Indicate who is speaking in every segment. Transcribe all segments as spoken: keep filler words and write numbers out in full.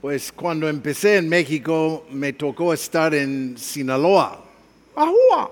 Speaker 1: Pues cuando empecé en México me tocó estar en Sinaloa. ¡Ajúa!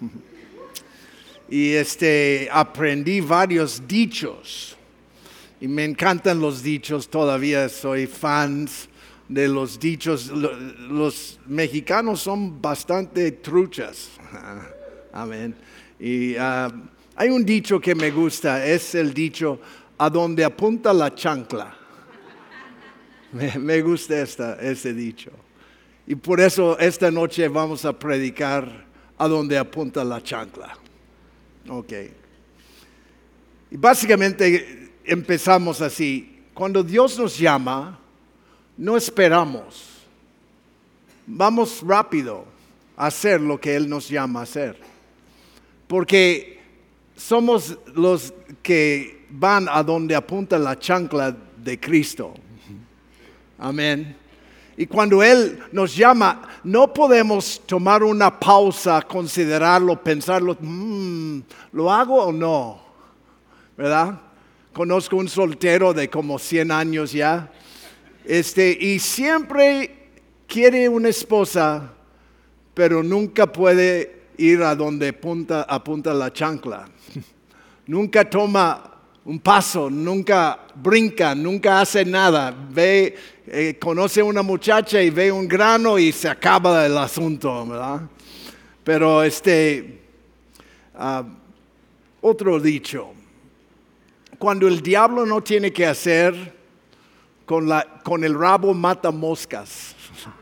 Speaker 1: Y este, aprendí varios dichos. Y me encantan los dichos, todavía soy fan de los dichos. Los mexicanos son bastante truchas. Amén. Y uh, hay un dicho que me gusta, es el dicho, a donde apunta la chancla. Me, me gusta esta, este dicho. Y por eso esta noche vamos a predicar a donde apunta la chancla. Ok. Y básicamente empezamos así. Cuando Dios nos llama, no esperamos. Vamos rápido a hacer lo que Él nos llama a hacer. Porque somos los que van a donde apunta la chancla de Cristo. Amén. Y cuando Él nos llama, no podemos tomar una pausa, considerarlo, pensarlo, mmm, ¿lo hago o no? ¿Verdad? Conozco un soltero de como cien años ya, este, y siempre quiere una esposa, pero nunca puede ir a donde apunta, apunta la chancla. Nunca toma un paso, nunca brinca, nunca hace nada. Ve, eh, conoce a una muchacha y ve un grano y se acaba el asunto, ¿verdad? Pero este, uh, otro dicho, cuando el diablo no tiene que hacer, con, la, con el rabo mata moscas.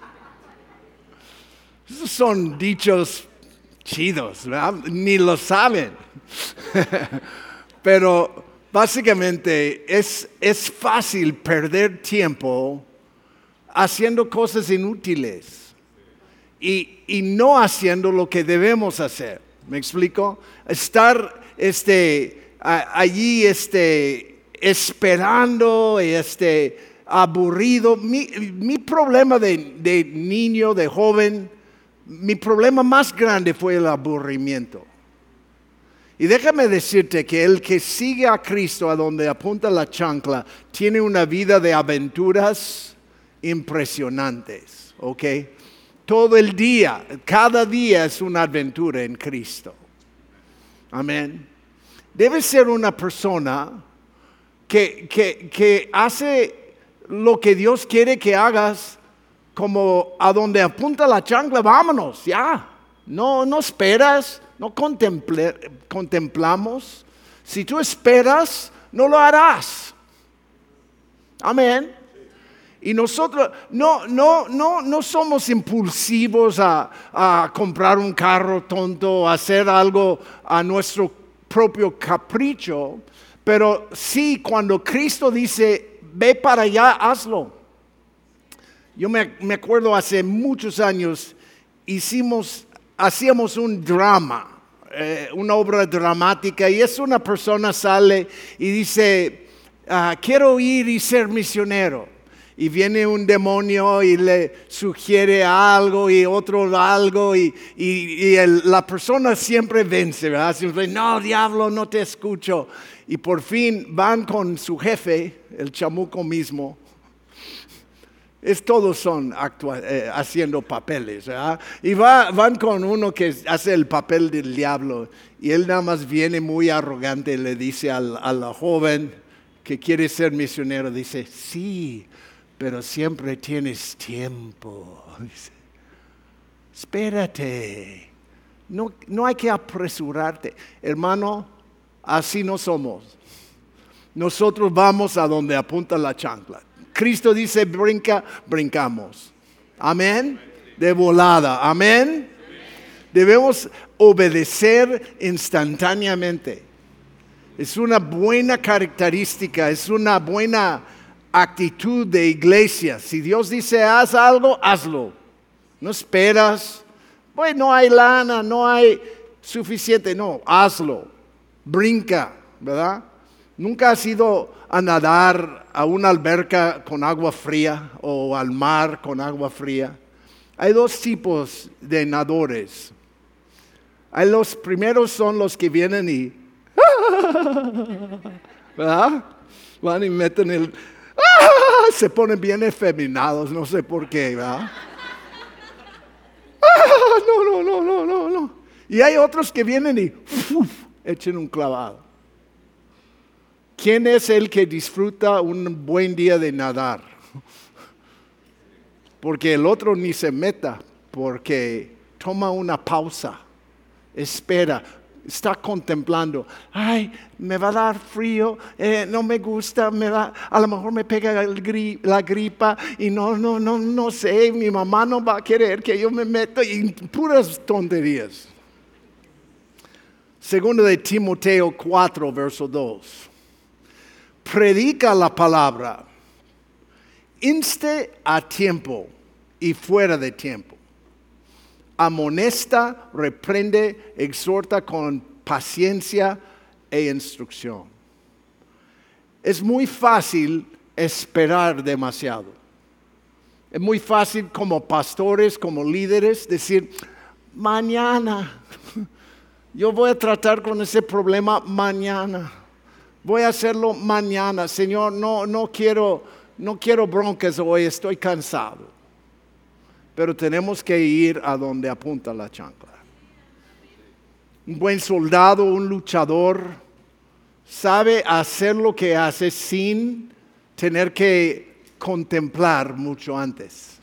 Speaker 1: Esos son dichos chidos, ¿verdad? Ni lo saben. Pero básicamente es, es fácil perder tiempo haciendo cosas inútiles y, y no haciendo lo que debemos hacer. ¿Me explico? Estar este, a, allí este, esperando, este, aburrido. Mi, mi problema de, de niño, de joven, mi problema más grande fue el aburrimiento. Y déjame decirte que el que sigue a Cristo a donde apunta la chancla tiene una vida de aventuras impresionantes, ¿ok? Todo el día, cada día es una aventura en Cristo. Amén. Debes ser una persona que, que, que hace lo que Dios quiere que hagas, como a donde apunta la chancla, vámonos, ya. No, no esperas. No contemple, contemplamos. Si tú esperas, no lo harás. Amén. Y nosotros no, no, no, no somos impulsivos a, a comprar un carro tonto, a hacer algo a nuestro propio capricho. Pero sí, cuando Cristo dice, ve para allá, hazlo. Yo me, me acuerdo hace muchos años, hicimos... Hacíamos un drama, eh, una obra dramática, y es una persona sale y dice, ah, quiero ir y ser misionero. Y viene un demonio y le sugiere algo y otro algo, y, y, y el, la persona siempre vence, ¿verdad? Siempre, no, diablo, no te escucho. Y por fin van con su jefe, el chamuco mismo. Es, todos son actua, eh, haciendo papeles, ¿verdad? Y va, van con uno que hace el papel del diablo, y él nada más viene muy arrogante y le dice al, a la joven que quiere ser misionero, dice, sí, pero siempre tienes tiempo. Dice, espérate, no, no hay que apresurarte. Hermano, así no somos. Nosotros vamos a donde apunta la chancla. Cristo dice, brinca, brincamos. Amén. De volada. Amén. Debemos obedecer instantáneamente. Es una buena característica, es una buena actitud de iglesia. Si Dios dice, haz algo, hazlo. No esperas. Pues no hay lana, no hay suficiente. No, hazlo. Brinca, ¿verdad? ¿Nunca has ido a nadar a una alberca con agua fría o al mar con agua fría? Hay dos tipos de nadadores. Hay los primeros son los que vienen y, ¿verdad? Van y meten el, ¡ah! Se ponen bien efeminados, no sé por qué, ¿verdad? ¡Ah! No, no, no, no, no, no. Y hay otros que vienen y ¡uf! Echen un clavado. ¿Quién es el que disfruta un buen día de nadar? Porque el otro ni se meta, porque toma una pausa, espera, está contemplando. Ay, me va a dar frío, eh, no me gusta, me va, a lo mejor me pega el gri, la gripa y no, no, no, no sé, mi mamá no va a querer que yo me meta y puras tonterías. Segundo de Timoteo cuatro, verso dos. Predica la palabra, inste a tiempo y fuera de tiempo. Amonesta, reprende, exhorta con paciencia e instrucción. Es muy fácil esperar demasiado. Es muy fácil como pastores, como líderes, decir, mañana, yo voy a tratar con ese problema mañana. Voy a hacerlo mañana. Señor, no, no quiero, no quiero broncas hoy, estoy cansado. Pero tenemos que ir a donde apunta la chancla. Un buen soldado, un luchador, sabe hacer lo que hace sin tener que contemplar mucho antes.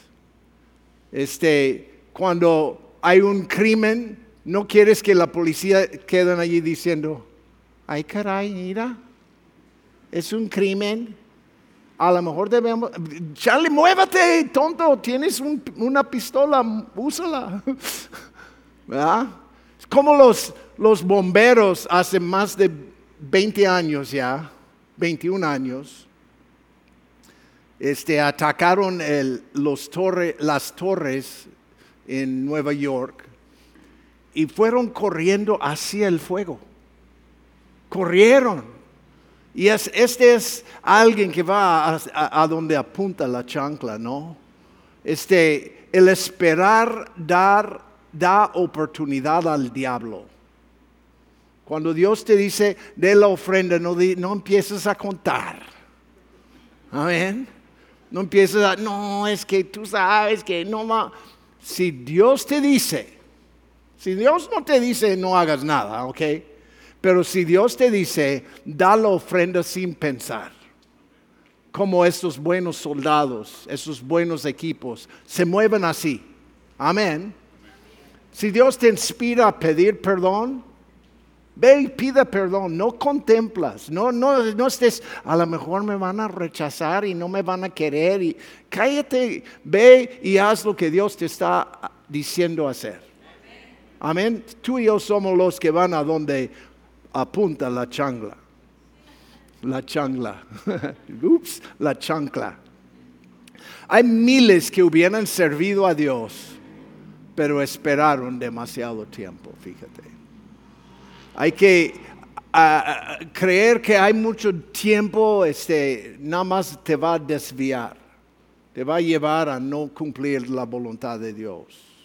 Speaker 1: Este, cuando hay un crimen, no quieres que la policía queden allí diciendo, ay caray, mira, es un crimen. A lo mejor debemos, Charlie, muévete, tonto, tienes un, una pistola, úsala. ¿Verdad? Es como los, los bomberos hace más de veinte años ya, veintiún años, este, atacaron el, los torre, las torres en Nueva York y fueron corriendo hacia el fuego. Corrieron. Y es, este es alguien que va a, a, a donde apunta la chancla, ¿no? Este, el esperar dar, da oportunidad al diablo. Cuando Dios te dice, de la ofrenda, no, di, no empieces a contar. Amén. No empieces a, no, es que tú sabes que no va. Si Dios te dice, si Dios no te dice, no hagas nada, ¿ok? Pero si Dios te dice, da la ofrenda sin pensar, como estos buenos soldados, esos buenos equipos, se mueven así. Amén. Si Dios te inspira a pedir perdón, ve y pida perdón, no contemplas, no, no, no estés, a lo mejor me van a rechazar y no me van a querer. Y cállate, ve y haz lo que Dios te está diciendo hacer. Amén. Tú y yo somos los que van a donde apunta la chancla. La chancla. Ups, la chancla. Hay miles que hubieran servido a Dios, pero esperaron demasiado tiempo, fíjate. Hay que uh, creer que hay mucho tiempo, este, nada más te va a desviar. Te va a llevar a no cumplir la voluntad de Dios.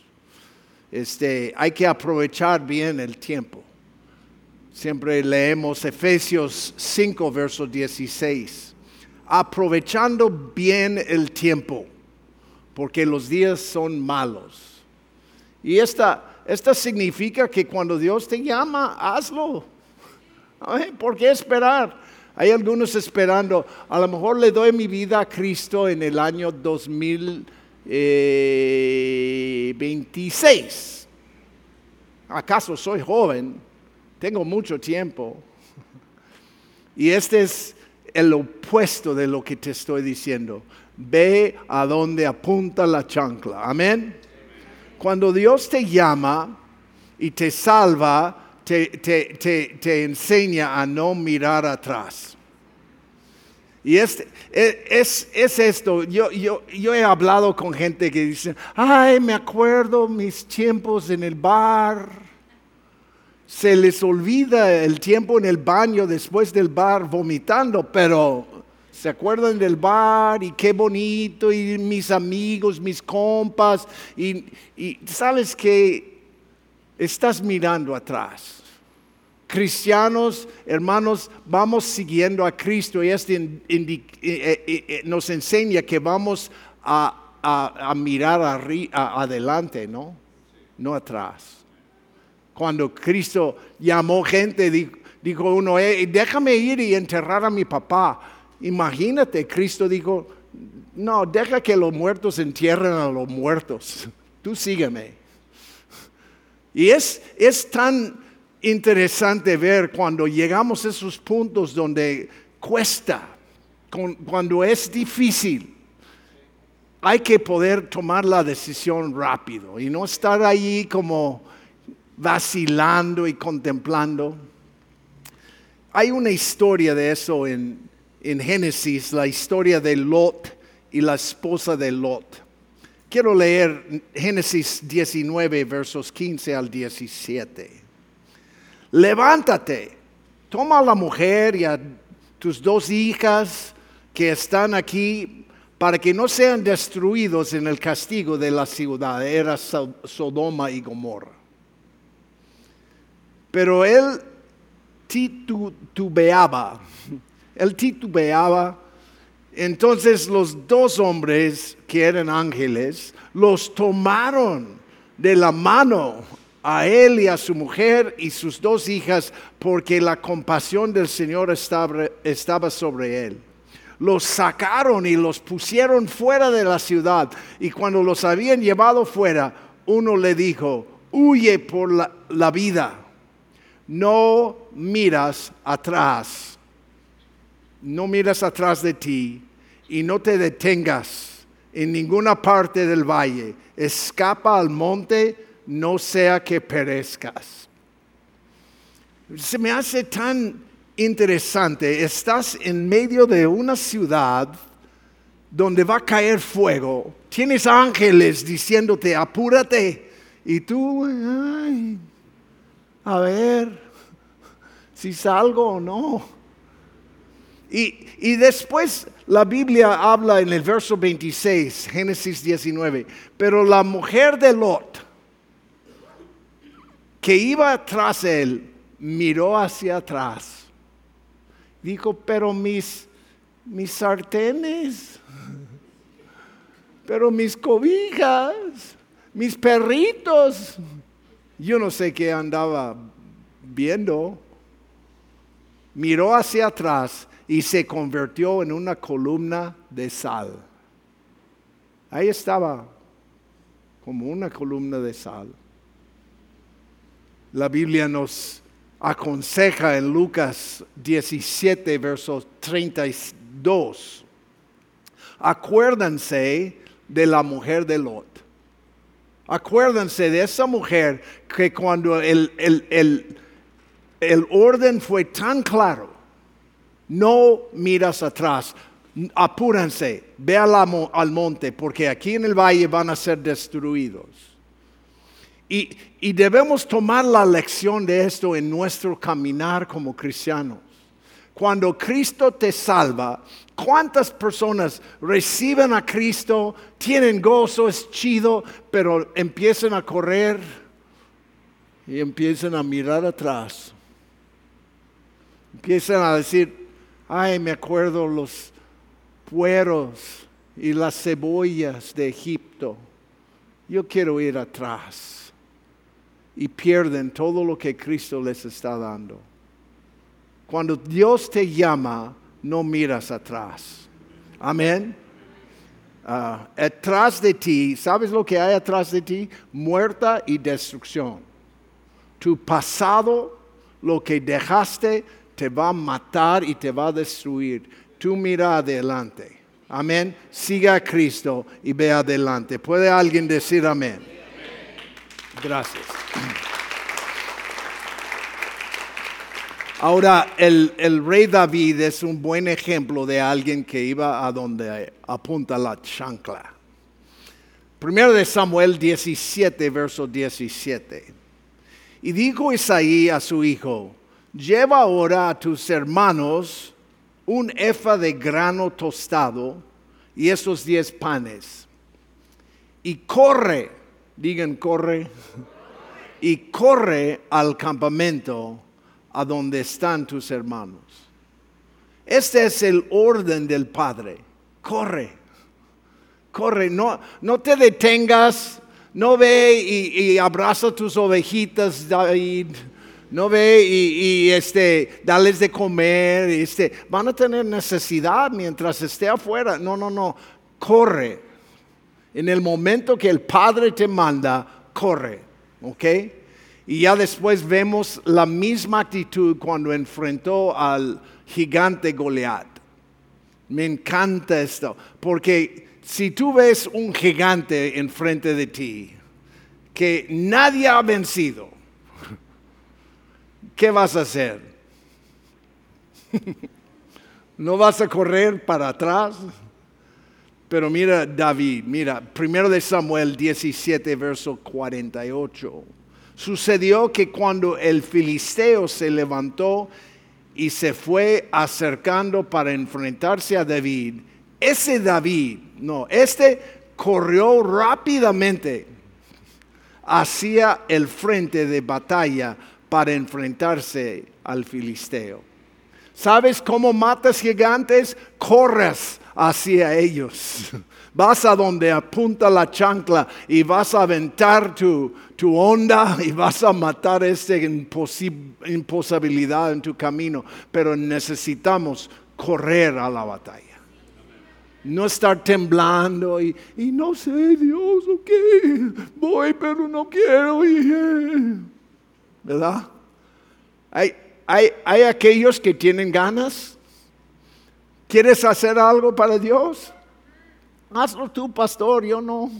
Speaker 1: Este, hay que aprovechar bien el tiempo. Siempre leemos Efesios cinco, verso dieciséis. Aprovechando bien el tiempo, porque los días son malos. Y esta, esta significa que cuando Dios te llama, hazlo. Ay, ¿por qué esperar? Hay algunos esperando, a lo mejor le doy mi vida a Cristo en el año dos mil veintiséis. ¿Acaso soy joven? Tengo mucho tiempo. Y este es el opuesto de lo que te estoy diciendo. Ve a donde apunta la chancla. Amén. Cuando Dios te llama y te salva, te, te, te, te enseña a no mirar atrás. Y es, es, es esto, yo, yo, yo he hablado con gente que dice, ay, me acuerdo mis tiempos en el bar. Se les olvida el tiempo en el baño después del bar vomitando, pero se acuerdan del bar y qué bonito y mis amigos, mis compas. Y, y sabes que estás mirando atrás. cristianos, hermanos, vamos siguiendo a Cristo y este indi, eh, eh, eh, nos enseña que vamos a, a, a mirar arri, a, adelante, ¿no? No atrás. Cuando Cristo llamó gente, dijo, dijo uno, eh, déjame ir y enterrar a mi papá. Imagínate, Cristo dijo, no, deja que los muertos entierren a los muertos. Tú sígueme. Y es, es tan interesante ver cuando llegamos a esos puntos donde cuesta, con, cuando es difícil. Hay que poder tomar la decisión rápido y no estar ahí como vacilando y contemplando. Hay una historia de eso en, en Génesis, la historia de Lot y la esposa de Lot. Quiero leer Génesis diecinueve, versos quince al diecisiete. Levántate, toma a la mujer y a tus dos hijas que están aquí para que no sean destruidos en el castigo de la ciudad. Era Sodoma y Gomorra. Pero él titubeaba, él titubeaba. Entonces los dos hombres que eran ángeles los tomaron de la mano a él y a su mujer y sus dos hijas, porque la compasión del Señor estaba, estaba sobre él. Los sacaron y los pusieron fuera de la ciudad, y cuando los habían llevado fuera, uno le dijo, huye por la, la vida, no miras atrás, no miras atrás de ti y no te detengas en ninguna parte del valle, escapa al monte, no sea que perezcas. Se me hace tan interesante, estás en medio de una ciudad donde va a caer fuego, tienes ángeles diciéndote apúrate y tú, ay, a ver si salgo o no. Y, y después la Biblia habla en el verso veintiséis, Génesis diecinueve, pero la mujer de Lot, que iba tras él, miró hacia atrás. Dijo, pero mis, mis sartenes, pero mis cobijas, mis perritos, yo no sé qué andaba viendo. Miró hacia atrás y se convirtió en una columna de sal. Ahí estaba, como una columna de sal. La Biblia nos aconseja en Lucas diecisiete, verso treinta y dos. Acuérdense de la mujer de Lot. Acuérdense de esa mujer que cuando el, el, el, el orden fue tan claro, no miras atrás, apúrense, ve al, al monte, porque aquí en el valle van a ser destruidos. Y, y debemos tomar la lección de esto en nuestro caminar como cristianos. Cuando Cristo te salva, ¿cuántas personas reciben a Cristo, tienen gozo, es chido, pero empiezan a correr y empiezan a mirar atrás? Empiezan a decir, ay, me acuerdo los pueros y las cebollas de Egipto. Yo quiero ir atrás. Y pierden todo lo que Cristo les está dando. Cuando Dios te llama, no miras atrás. Amén. Uh, atrás de ti, ¿sabes lo que hay atrás de ti? Muerta y destrucción. Tu pasado, lo que dejaste, te va a matar y te va a destruir. Tú mira adelante. Amén. Siga a Cristo y ve adelante. ¿Puede alguien decir amén? Gracias. Ahora, el, el rey David es un buen ejemplo de alguien que iba a donde apunta la chancla. Primero de Samuel diecisiete, verso diecisiete. Y dijo Isaí a su hijo, lleva ahora a tus hermanos un efa de grano tostado y esos diez panes. Y corre, digan corre, y corre al campamento a donde están tus hermanos. Este es el orden del Padre. Corre, corre, no, no te detengas, no ve y, y abraza tus ovejitas, David. No ve y, y este, dales de comer, este, van a tener necesidad mientras esté afuera. No, no, no, corre. En el momento que el Padre te manda, corre, ¿ok? Y ya después vemos la misma actitud cuando enfrentó al gigante Goliat. Me encanta esto, porque si tú ves un gigante enfrente de ti que nadie ha vencido, ¿qué vas a hacer? ¿No vas a correr para atrás? Pero mira David, mira, primero de Samuel diecisiete, verso cuarenta y ocho. Sucedió que cuando el filisteo se levantó y se fue acercando para enfrentarse a David, ese David, no, este corrió rápidamente hacia el frente de batalla para enfrentarse al filisteo. ¿Sabes cómo matas gigantes? Corres hacia ellos. Vas a donde apunta la chancla y vas a aventar tu, tu onda y vas a matar esta imposibilidad en tu camino. Pero necesitamos correr a la batalla. No estar temblando y, y no sé, Dios, ok, voy pero no quiero. Y, ¿verdad? Hay, hay, hay aquellos que tienen ganas. ¿Quieres hacer algo para Dios? Hazlo tú, pastor, yo no.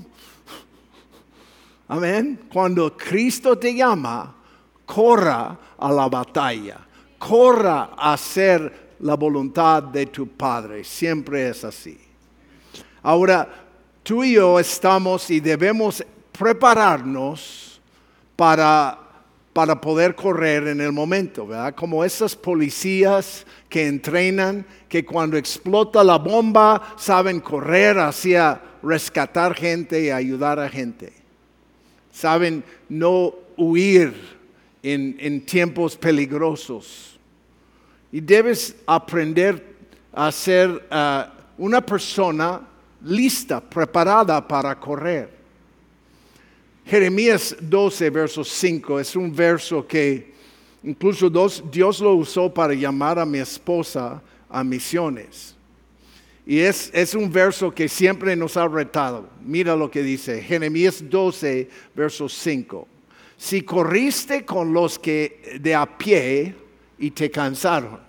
Speaker 1: Amén. Cuando Cristo te llama, corra a la batalla. Corra a hacer la voluntad de tu Padre. Siempre es así. Ahora, tú y yo estamos y debemos prepararnos para... para poder correr en el momento, ¿verdad? Como esas policías que entrenan, que cuando explota la bomba saben correr hacia rescatar gente y ayudar a gente. Saben no huir en, en tiempos peligrosos. Y debes aprender a ser uh, una persona lista, preparada para correr. Jeremías doce, verso cinco, es un verso que incluso Dios lo usó para llamar a mi esposa a misiones. Y es, es un verso que siempre nos ha retado. Mira lo que dice, Jeremías doce, verso cinco. Si corriste con los que de a pie y te cansaron,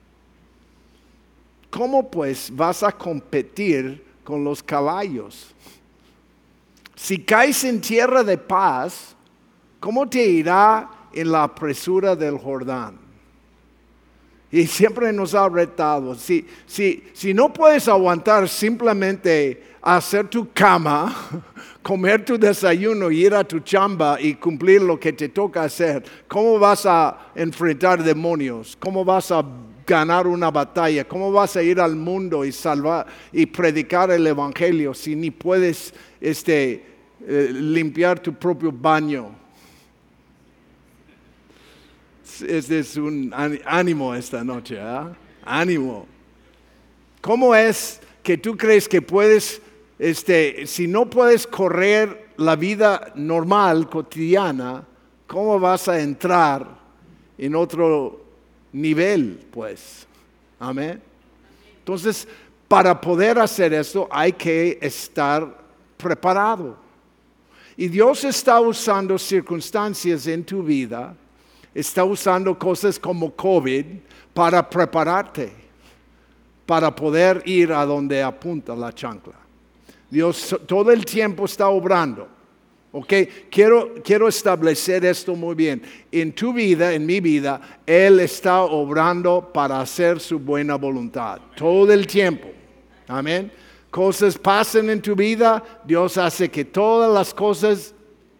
Speaker 1: ¿cómo pues vas a competir con los caballos? Si caes en tierra de paz, ¿cómo te irá en la apresura del Jordán? Y siempre nos ha retado. Si, si, si no puedes aguantar simplemente hacer tu cama, comer tu desayuno, ir a tu chamba y cumplir lo que te toca hacer, ¿cómo vas a enfrentar demonios? ¿Cómo vas a ganar una batalla? ¿Cómo vas a ir al mundo y salvar y predicar el evangelio si ni puedes este Eh, limpiar tu propio baño? Este es un ánimo esta noche, ¿eh? Ánimo. ¿Cómo es que tú crees que puedes, este, si no puedes correr la vida normal, cotidiana, cómo vas a entrar en otro nivel, pues? Amén. Entonces, para poder hacer esto hay que estar preparado. Y Dios está usando circunstancias en tu vida, está usando cosas como COVID para prepararte, para poder ir a donde apunta la chancla. Dios todo el tiempo está obrando. ¿Ok? Quiero, quiero establecer esto muy bien. En tu vida, en mi vida, Él está obrando para hacer su buena voluntad. Todo el tiempo. Amén. Cosas pasan en tu vida, Dios hace que todas las cosas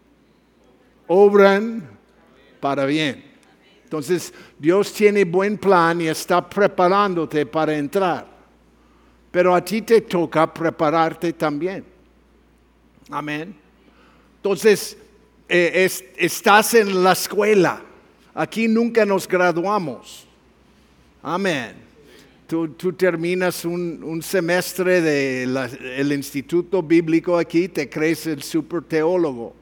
Speaker 1: obran para bien. Entonces, Dios tiene buen plan y está preparándote para entrar. Pero a ti te toca prepararte también. Amén. Entonces, eh, es, estás en la escuela. Aquí nunca nos graduamos. Amén. Tú, tú terminas un, un semestre del instituto bíblico aquí, te crees el super teólogo.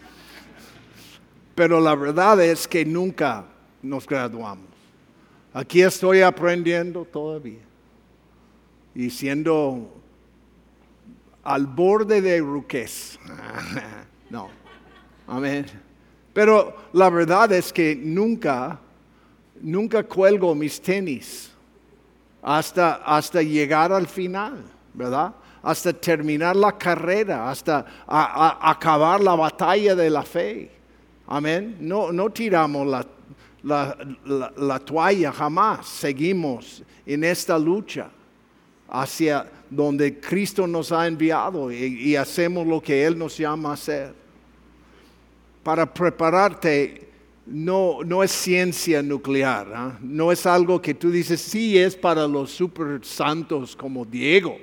Speaker 1: Pero la verdad es que nunca nos graduamos. Aquí estoy aprendiendo todavía. Y siendo al borde de ruquez. No. Amén. Pero la verdad es que nunca, nunca cuelgo mis tenis hasta, hasta llegar al final, ¿verdad? Hasta terminar la carrera, hasta a, a, acabar la batalla de la fe. Amén. No, no tiramos la, la, la, la toalla jamás. Seguimos en esta lucha hacia donde Cristo nos ha enviado y, y hacemos lo que Él nos llama a hacer. Para prepararte no, no es ciencia nuclear, ¿eh? No es algo que tú dices, sí es para los super santos como Diego.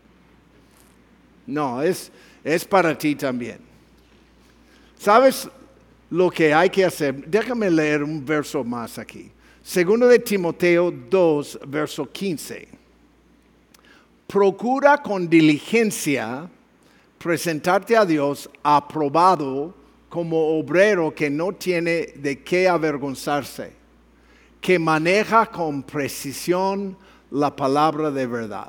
Speaker 1: No, es, es para ti también. ¿Sabes lo que hay que hacer? Déjame leer un verso más aquí. Segundo de Timoteo dos, verso quince. Procura con diligencia presentarte a Dios aprobado como obrero que no tiene de qué avergonzarse, que maneja con precisión la palabra de verdad.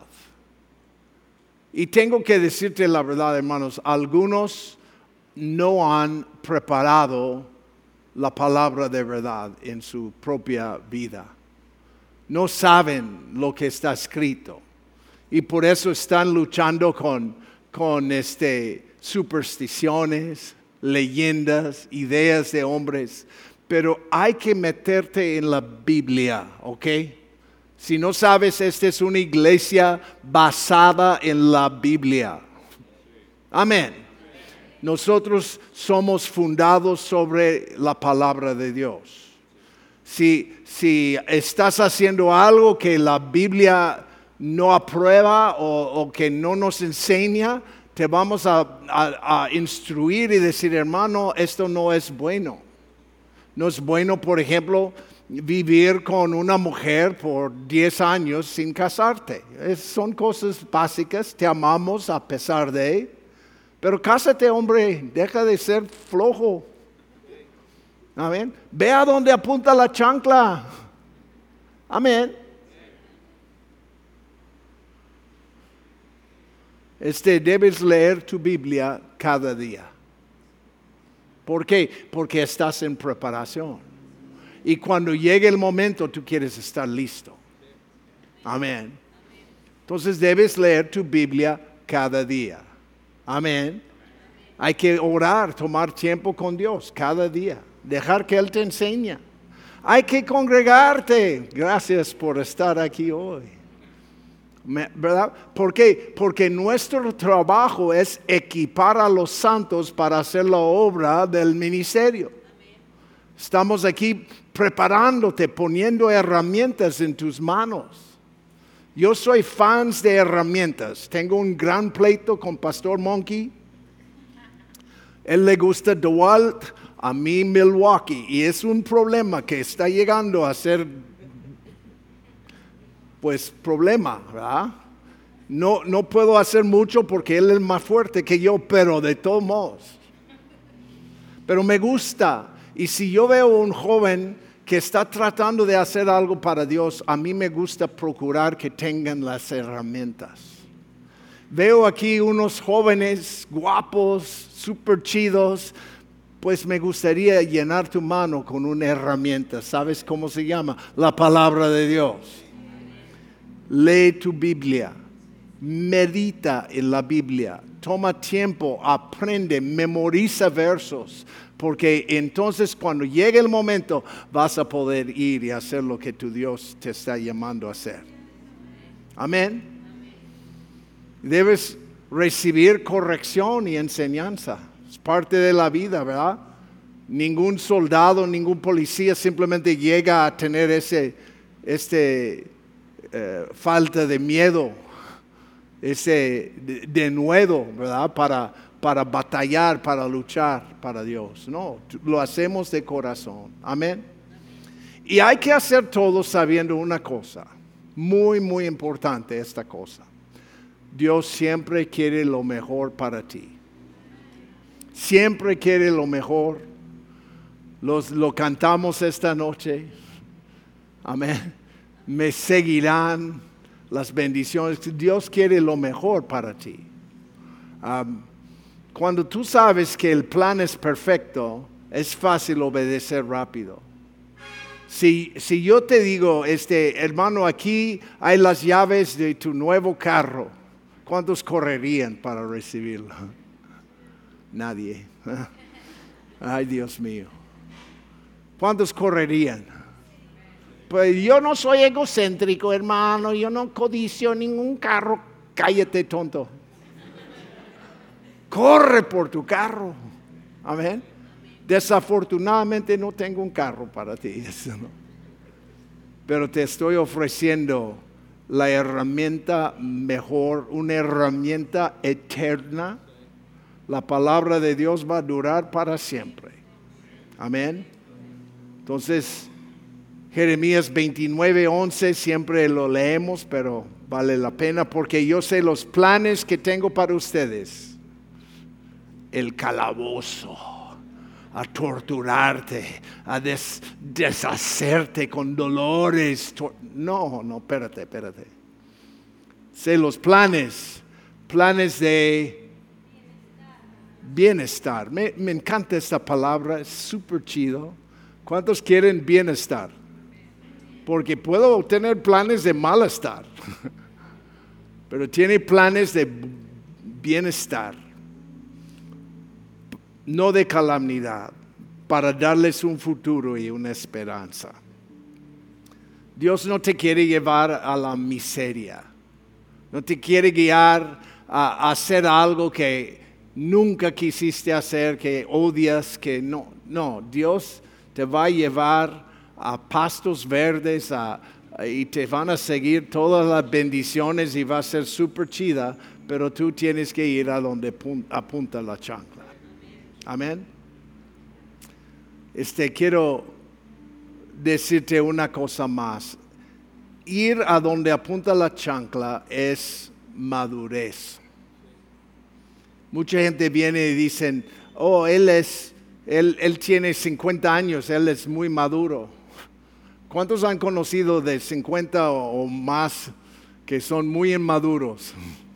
Speaker 1: Y tengo que decirte la verdad, hermanos, algunos no han preparado la palabra de verdad en su propia vida. No saben lo que está escrito. Y por eso están luchando con, con este, supersticiones, leyendas, ideas de hombres. Pero hay que meterte en la Biblia, ¿ok? Si no sabes, esta es una iglesia basada en la Biblia. Amén. Nosotros somos fundados sobre la palabra de Dios. Si, si estás haciendo algo que la Biblia no aprueba o, o que no nos enseña, te vamos a, a, a instruir y decir, hermano, esto no es bueno. No es bueno, por ejemplo, vivir con una mujer por diez años sin casarte. Es, son cosas básicas, te amamos a pesar de. Pero cásate, hombre, deja de ser flojo. Amén. Ve a donde apunta la chancla. Amén. Este, debes leer tu Biblia cada día. ¿Por qué? Porque estás en preparación. Y cuando llegue el momento, tú quieres estar listo. Amén. Entonces debes leer tu Biblia cada día. Amén. Hay que orar, tomar tiempo con Dios cada día. Dejar que Él te enseñe. Hay que congregarte. Gracias por estar aquí hoy. ¿Verdad? ¿Por qué? Porque nuestro trabajo es equipar a los santos para hacer la obra del ministerio. Estamos aquí preparándote, poniendo herramientas en tus manos. Yo soy fan de herramientas. Tengo un gran pleito con Pastor Monkey. Él le gusta DeWalt, a mí Milwaukee. Y es un problema que está llegando a ser, pues, problema, ¿verdad? No, no puedo hacer mucho porque él es más fuerte que yo, pero de todos modos. Pero me gusta. Y si yo veo un joven que está tratando de hacer algo para Dios, a mí me gusta procurar que tengan las herramientas. Veo aquí unos jóvenes guapos, súper chidos, pues me gustaría llenar tu mano con una herramienta. ¿Sabes cómo se llama? La palabra de Dios. Lee tu Biblia, medita en la Biblia, toma tiempo, aprende, memoriza versos. Porque entonces cuando llegue el momento vas a poder ir y hacer lo que tu Dios te está llamando a hacer. Amén. Debes recibir corrección y enseñanza. Es parte de la vida, ¿verdad? Ningún soldado, ningún policía simplemente llega a tener ese, este, eh, falta de miedo, ese denuedo, ¿verdad? Para para batallar, para luchar para Dios. No, lo hacemos de corazón. Amén. Y hay que hacer todo sabiendo una cosa, muy, muy importante esta cosa. Dios siempre quiere lo mejor para ti. Siempre quiere lo mejor. Los, lo cantamos esta noche. Amén. Me seguirán las bendiciones. Dios quiere lo mejor para ti. Um, cuando tú sabes que el plan es perfecto, es fácil obedecer rápido. Si, si yo te digo, este, hermano, aquí hay las llaves de tu nuevo carro, ¿cuántos correrían para recibirlo? Nadie. Ay, Dios mío. ¿Cuántos correrían? Pues yo no soy egocéntrico, hermano. Yo no codicio ningún carro. Cállate, tonto. Corre por tu carro. Amén. Desafortunadamente no tengo un carro para ti. ¿No? Pero te estoy ofreciendo la herramienta mejor, una herramienta eterna. La palabra de Dios va a durar para siempre. Amén. Entonces, Jeremías veintinueve, once, siempre lo leemos, pero vale la pena porque yo sé los planes que tengo para ustedes. El calabozo, a torturarte, a des, deshacerte con dolores. Tor- no, no, espérate, espérate. Sé los planes, planes de bienestar. Me, me encanta esta palabra, es súper chido. ¿Cuántos quieren bienestar? Porque puedo tener planes de malestar, pero tiene planes de bienestar, no de calamidad, para darles un futuro y una esperanza. Dios no te quiere llevar a la miseria, no te quiere guiar a, a hacer algo que nunca quisiste hacer, que odias, que no, no, Dios te va a llevar a pastos verdes a, a, y te van a seguir todas las bendiciones y va a ser súper chida, pero tú tienes que ir a donde apunta la chancla. Amén. Este, quiero decirte una cosa más. Ir a donde apunta la chancla es madurez. Mucha gente viene y dicen, oh, él es, él, él tiene cincuenta años, él es muy maduro. ¿Cuántos han conocido de cincuenta o, o más que son muy inmaduros?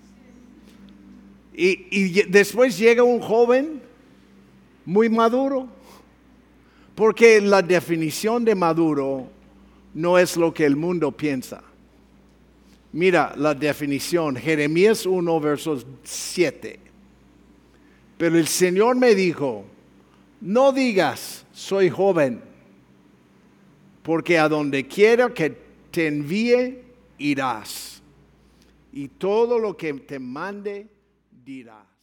Speaker 1: Y, y después llega un joven muy maduro, porque la definición de maduro no es lo que el mundo piensa. Mira la definición, Jeremías uno, versos siete. Pero el Señor me dijo, no digas, soy joven, porque a donde quiera que te envíe, irás. Y todo lo que te mande, dirás.